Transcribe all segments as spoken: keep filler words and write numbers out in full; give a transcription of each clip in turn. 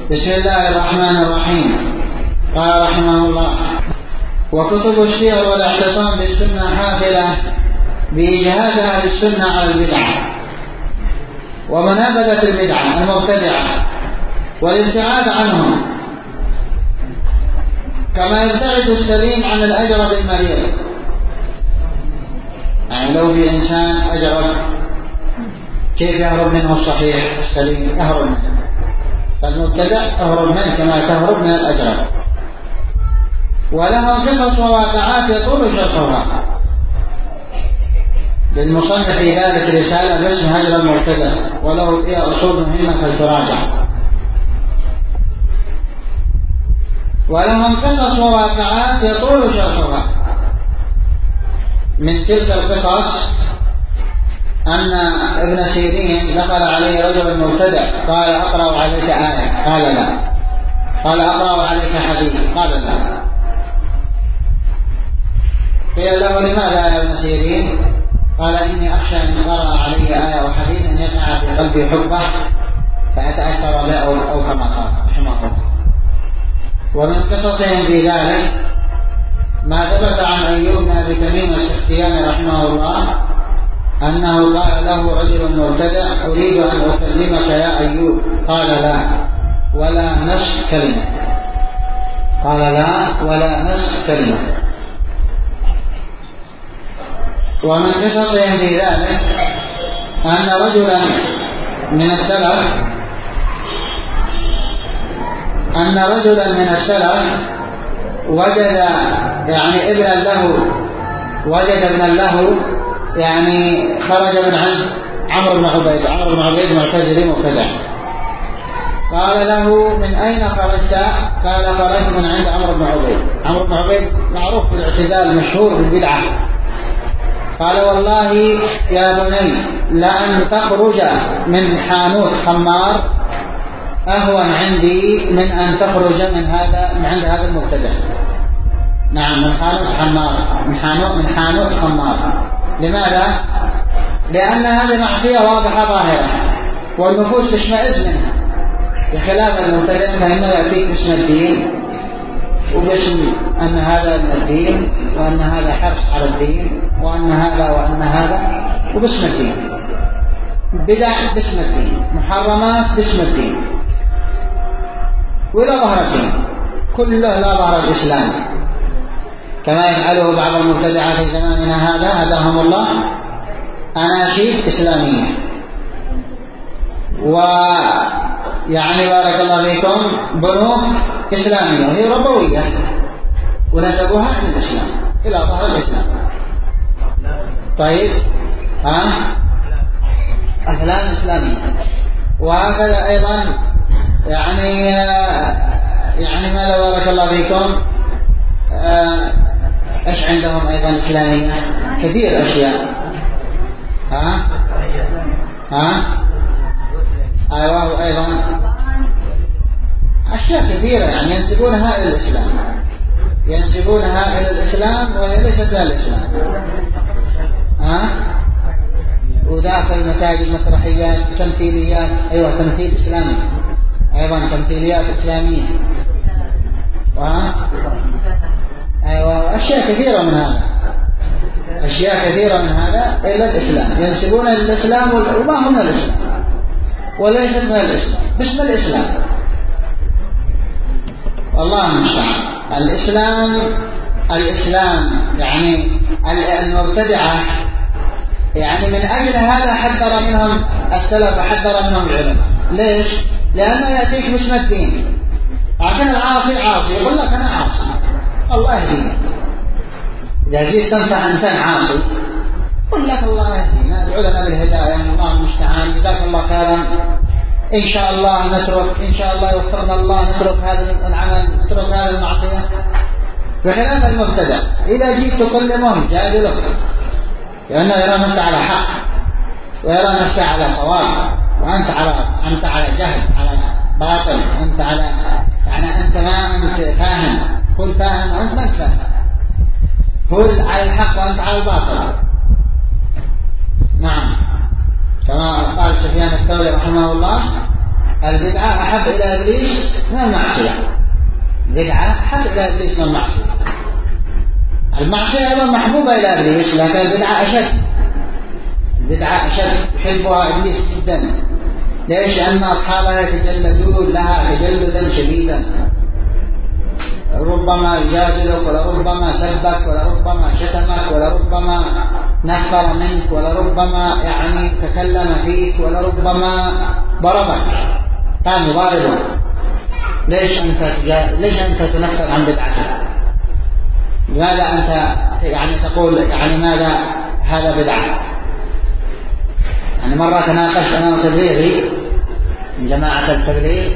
بسم الله الرحمن الرحيم. قال رحمه الله: وكتب السير والاعتصام بالسنة حافلة بإجهاد أهل السنة على البدعة ومنابذة البدعة المبتدعة والابتعاد عنهم، كما يبتعد السليم عن الأجرب المريض. يعني لو في إنسان أجرب كيف يهرب منه الصحيح السليم؟ يهرب منه. فالمبتدع يهرب منه كما تهرب من الأجرب. ولهم قصص وواقعات يطول شرحها. للمصنف في ذلك رسالة باسم هجر المبتدع، وله فيها أصول مهمة فلتراجع. ولهم قصص وواقعات يطول شرحها. من تلك القصص أن ابن سيرين دخل عليه رجل مبتدع قال: أقرأ عليك آية؟ قال: لا. قال: أقرأ عليك حديث؟ قال: لا. قيل له: لماذا يا ابن سيرين؟ قال: إني أخشى أن قرأ علي آية أو حديث أن يقع في قلبي حبه فأتأثر به، أو كما قال رحمه الله. ومن قصصهم في ذلك ما ثبت عن أيوب بن أبي تميم السختياني رحمه الله أنه قال له رجل مبتدع: أريد أن أكلمك يا أيوب. قال: لا ولا نصف كلمة. قال: لا ولا نصف كلمة. ومن قصصهم في ذلك أن رجلا من السلف أن رجلا من السلف وجد يعني ابنا له وجد ابنا له يعني خرج من عند عمرو بن عبيد عمرو بن عبيد معتزلي مبتدع. قال له: من أين خرجت؟ قال: خرجت من عند عمرو بن عبيد. عمرو بن عبيد معروف بالاعتزال، مشهور بالبدعة. قال: والله يا بني لأن تخرج من حانوت خمار أهون عندي من أن تخرج من هذا من عند هذا المبتدع. نعم، من حانوت خمار من حانوت من حانوت خمار. لماذا؟ لأن هذه معصية واضحة ظاهرة والنفوس تشمئز منها، بخلاف المبتدع فإنه يأتيك باسم الدين وباسم أن هذا من الدين وأن هذا حرص على الدين وأن هذا وأن هذا وباسم الدين. بدع باسم الدين، محرمات باسم الدين، ولا ظهر الدين، كله لا ظهر الإسلام، كما يفعله بعض المبتدعة في زماننا هذا هداهم الله، أناشيد إسلامية، ويعني بارك الله فيكم بنوك إسلامية وهي ربوية ونسبوها إلى الإسلام، إلى ظهر الإسلام. طيب، ها أفلام إسلامية. وهكذا أيضا يعني يعني ما بارك الله فيكم ايش عندهم ايضا اسلاميه كثير اشياء. ها ها ايوه ايضا اشياء كثيره يعني ينسبونها الى الاسلام ينسبونها الى الاسلام وهي ليست من الاسلام. ها وداخل المساجد مسرحيات تمثيليات، ايوه تمثيل اسلامي، ايضا تمثيليات اسلاميه. ها أيوة أشياء كثيرة من هذا أشياء كثيرة من هذا إلى الإسلام، ينسبون الإسلام وما هم الإسلام وليس من الإسلام باسم الإسلام. والله المستعان. الإسلام الإسلام يعني المبتدعة يعني من أجل هذا حذر منهم السلف وحذر منهم العلماء. ليش؟ لأنه يأتيك باسم الدين، عشان العاصي عاصي يقول لك أنا عاصي الله يهدينا. إذا جيت تنصح إنسان عاصي قل لك الله يهدينا، ادعو لنا بالهداية، الله المستعان، جزاك الله خيرا، إن شاء الله نترك، إن شاء الله يوفقنا الله نترك هذا العمل، نترك هذه المعصية. بخلاف المبتدع إذا جيت تكلمهم جادلك، لأنه يرى نفسه على حق ويرى نفسه على صواب، وأنت على أنت على جهل، على باطل، أنت على يعني أنت ما أنت فاهم. قل فاهم وأنت ما فاهم، قل على الحق وأنت على الباطل. نعم، كما قال سفيان الثوري رحمه الله: البدعة أحب إلى إبليس من المعصية. بدعة أحب إلى إبليس من المعصية. المعصية أيضا محبوبة إلى إبليس، لكن البدعة أشد. البدعة أشد يحبها إبليس جدا. ليش؟ لأن أصحابها يتجلدون لها تجلدا شديدا، ربما يجادلك، ولربما سبك، ولربما شتمك، ولربما نفر منك، ولربما يعني تكلم فيك، ولربما ضربك، كان يضاربك. ليش أنت ليش أنت تنفر عن بدعتك؟ لماذا أنت يعني تقول يعني ماذا هذا بدعة؟ يعني مرة تناقشت أنا وتبليغي من جماعة التبليغ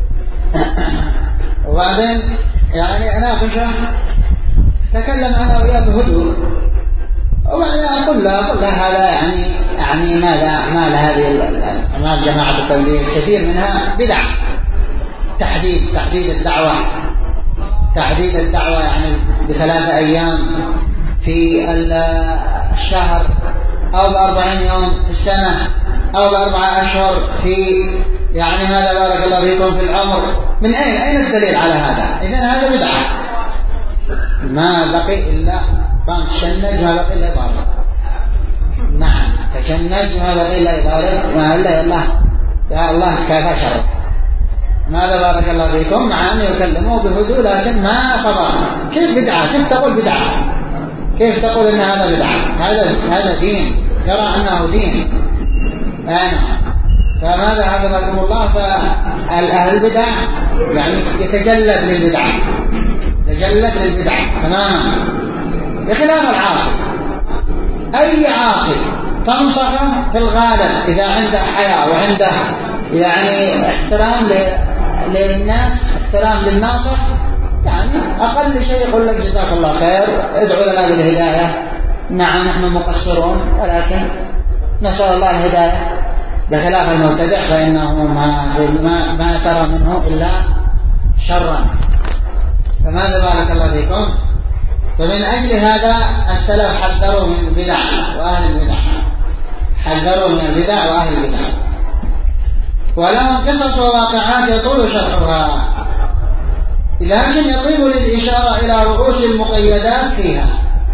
وبعدين يعني أناقشه، تكلم أنا وياه بهدوء، وبعدين أقول له أقول له هذا يعني يعني ماذا ما هذه أمام جماعة التبليغ كثير منها بدع. تحديد تحديد الدعوة تحديد الدعوة يعني بثلاثة أيام في الشهر، أو بأربعين يوم في السنة، أو بأربعة أشهر في يعني ماذا بارك الله فيكم في العمر. من أين أين الدليل على هذا؟ إذن هذا بدعة. ما بقي إلا قام تشنج، ما بقي إلا يضارب. نعم تشنج، ما بقي إلا يضارب، ما إلا الله يا الله كافى شر. ماذا بارك الله فيكم، مع أن يكلموا بهدوء لكن ما صبر. كيف بدعة؟ كيف تقول بدعة؟ كيف تقول إن هذا بدعة؟ هذا هذا دين، يرى أنه دين. أنا فماذا هذا رحمه الله؟ فالأهل البدع يعني يتجلد للبدعة، يتجلد للبدعة تماما، بخلاف العاصي. أي عاصي تنصحه في الغالب إذا عنده حياء وعنده يعني احترام للناس، احترام للناصح، يعني أقل شيء يقول لك جزاك الله خير، ادعو لنا بالهداية، نعم نحن مقصرون ولكن نسأل الله الهداية. بخلاف المبتدع فإنه ما, ما ترى منه إلا شرا. فماذا بارك الله فيكم؟ فمن أجل هذا السلف حذروا من البدع وأهل البدع، حذروا من البدع وأهل البدع، ولهم قصص وواقعات يطول شرحها، لكن يطيب للإشارة إلى رؤوس المقيدات فيها.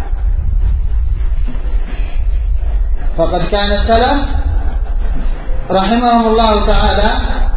فقد كان السلف رحمهم الله تعالى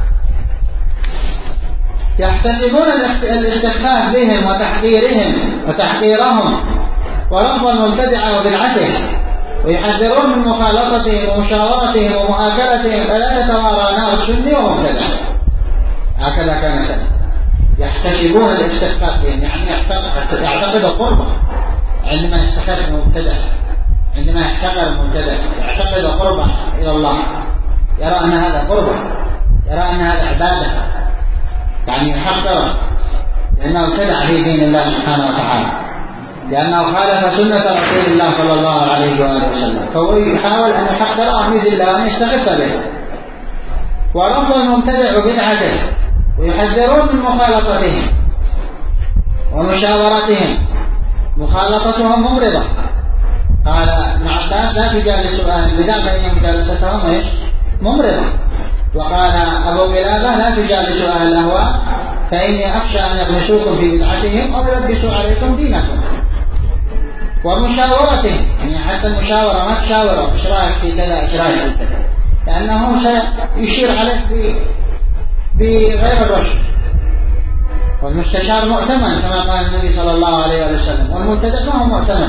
يحتسبون الاستخفاف بهم وتحقيرهم وتحقيرهم ورفض المبتدع وبدعته، ويحذرون من مخالطتهم ومشاورتهم ومؤاكلتهم، فلا يتوارى نار السني ومبتدع. هكذا كان السلف يحتسبون الاستخفاف بهم، يعني يعتقد قربه عندما يستخف المبتدع، عندما يحتقر المبتدع يعتقد قربه إلى الله، يرى أن هذا قربه، يرى أن هذا عبادة، يعني يحقره لأنه ابتدع في دين الله سبحانه وتعالى، لأنه خالف سنة رسول الله صلى الله عليه وآله وسلم، فهو يحاول أن يحقره وأن يذله وأن يستخف به. ورفض المبتدع بدعته، ويحذرون من مخالطتهم ومشاورتهم، مخالطتهم ممرضة. قال ابن عباس لا تجالسوا أهل البدع فإن مجالستهم إيش؟ ممرضة. وقال أبو قلابة لا تجالسوا أهل الأهواء فإني أخشى أن يغمسوكم في بدعتهم أو يلبسوا عليكم دينكم. ومشاورتهم، يعني حتى المشاورة ما تشاوره إيش رأيك في كذا إيش رأيك في كذا، لأنه سيشير عليك بغير الرشد. والمستشار مؤتمن كما قال النبي صلى الله عليه وسلم، والمبتدع ما هو مؤتمن.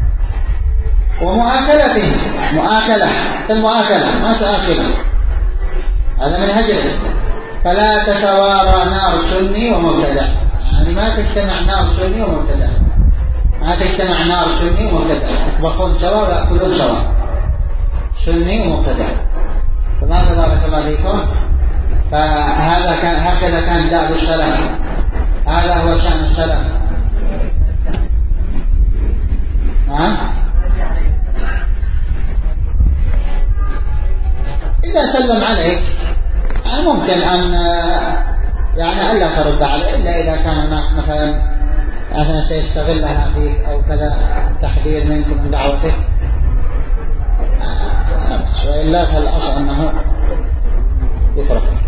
ومؤاكلته، مؤاكلة، المؤاكلة ما تآكله، هذا من هجره. فلا تتوارى نار سني ومبتدع، يعني ما تجتمع نار سني ومبتدع، ما تجتمع نار سني ومبتدع، يطبخون سوا ويأكلون سوا، سني ومبتدع. فماذا بارك الله فيكم؟ فهذا كان هكذا كان دأب السلف، هذا هو شأن السلف. ها؟ إذا سلم عليك ممكن أن يعني ألا ترد عليه إلا إذا كان هناك مثلا أثناء سيستغلها فيك أو كذا تحذير منك من دعوتك، وإلا فالأصل أنه يترك.